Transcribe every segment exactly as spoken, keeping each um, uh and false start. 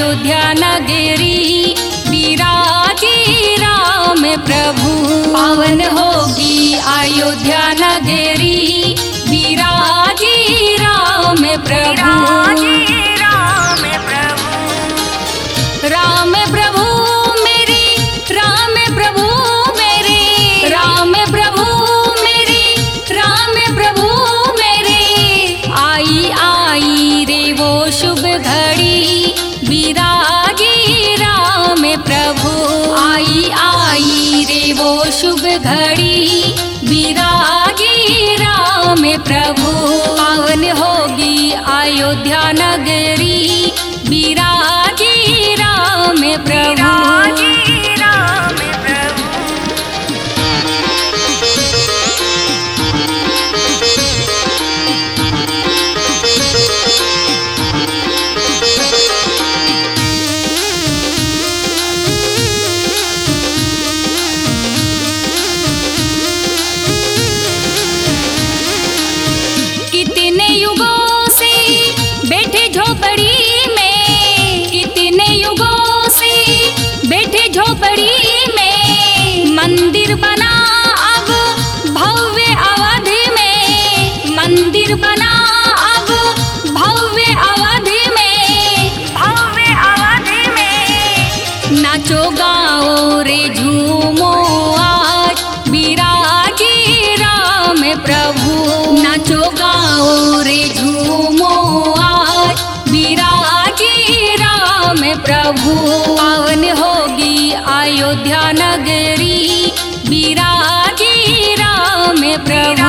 अयोध्या नगरी विराजी राम प्रभु। पावन होगी अयोध्या नगरी विराजी राम प्रभु। राम प्रभु मेरे राम प्रभु मेरे राम प्रभु मेरे राम प्रभु मेरे। आई आई रे वो शुभ घड़ी विराजी राम प्रभु। आई आई रे वो शुभ घड़ी विराजी राम प्रभु। पावन होगी अयोध्या नगरी विराजी राम प्रभु। कितने युगों से बैठे झोपड़ी में, कितने युगों से बैठे झोपड़ी में। मंदिर बना अब भव्य अवध में, मंदिर बना अब भव्य अवध में, भव्य अवध में। नाचो गाओ रे झूमो आज विराजी राम प्रभु। नाचो गाओ रे झूमो आज विराजी राम प्रभु। पावन होगी अयोध्या नगरी विराजी राम प्रभु।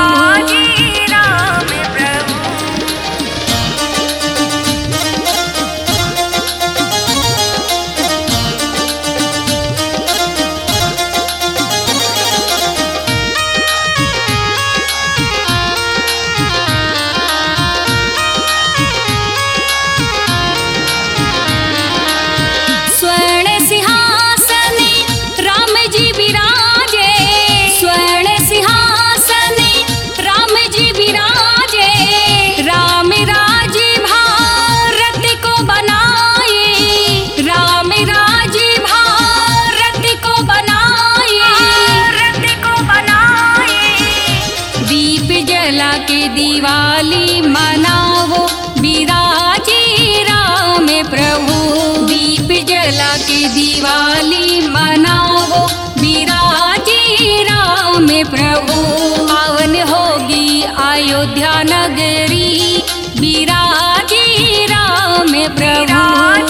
स्वर्ण सिंहासन राम जी विराजे, स्वर्ण सिंहासन राम जी विराजे। राम राज भारत को बनाए, राम राज भारत को बनाए, भारत को बनाए। दीप जला के दिवाली मनाओ विराजी राम प्रभु। दीप जला के दिवाली मनाओ विराजी राम प्रभु। पावन होगी अयोध्या नगरी विराजी राम प्रभु।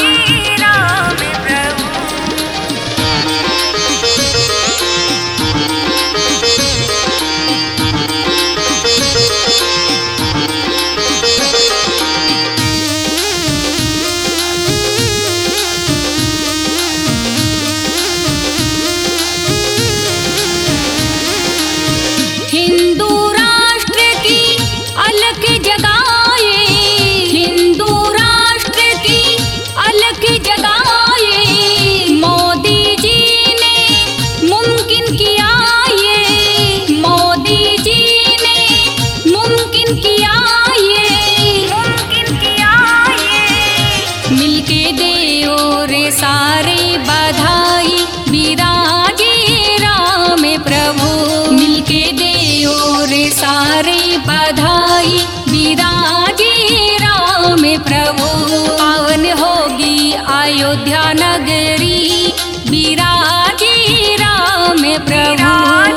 हिंदू राष्ट्र की अलख जगाए, हिंदू राष्ट्र की अलख जगाए। मोदी जी ने मुमकिन किया ये, मोदी जी ने मुमकिन किया ये, मुमकिन किया ये। मिलके देओ रे सारे बधाई विराजी राम प्रभु। मिलके देओ रे सारे बधाई विराजी राम प्रभु। पावन होगी अयोध्या नगरी विराजी राम प्रभु।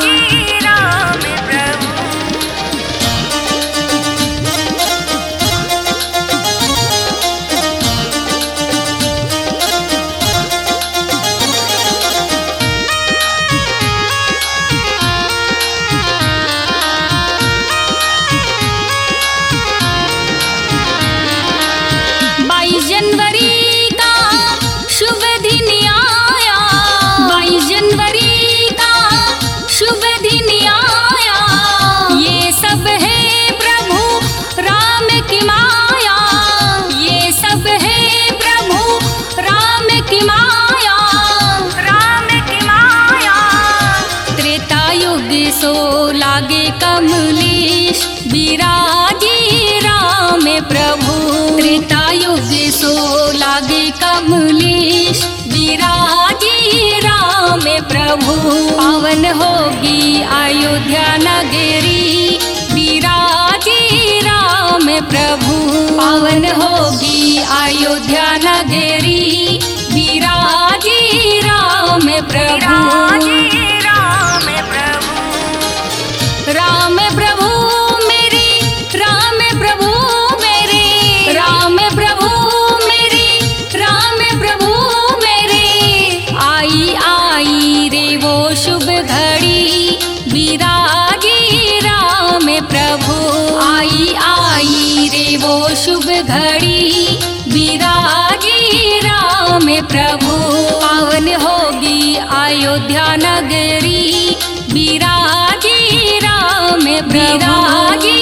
बाईस जनवरी का शुभ दिन आया, बाईस जनवरी का शुभ दिन आया। ये सब है प्रभु राम की माया, ये सब है प्रभु राम की माया, राम की माया। त्रेता युग सो लागे कमलेश विराजी राम प्रभु। त्रेता युग सो लागे कमलेश होगी अयोध्या नगरी, विराजी राम प्रभु। पावन होगी अयोध्या नगरी, विराजी राम प्रभु। राम प्रभु मेरे, राम प्रभु मेरे, राम प्रभु मेरे, राम प्रभु मेरे। आई आई रे वो शुभ घड़ी, विराजी राम प्रभु। आई आई रे वो शुभ घड़ी, विराजी राम प्रभु। पावन होगी अयोध्या नगरी, विराजी राम प्रभु।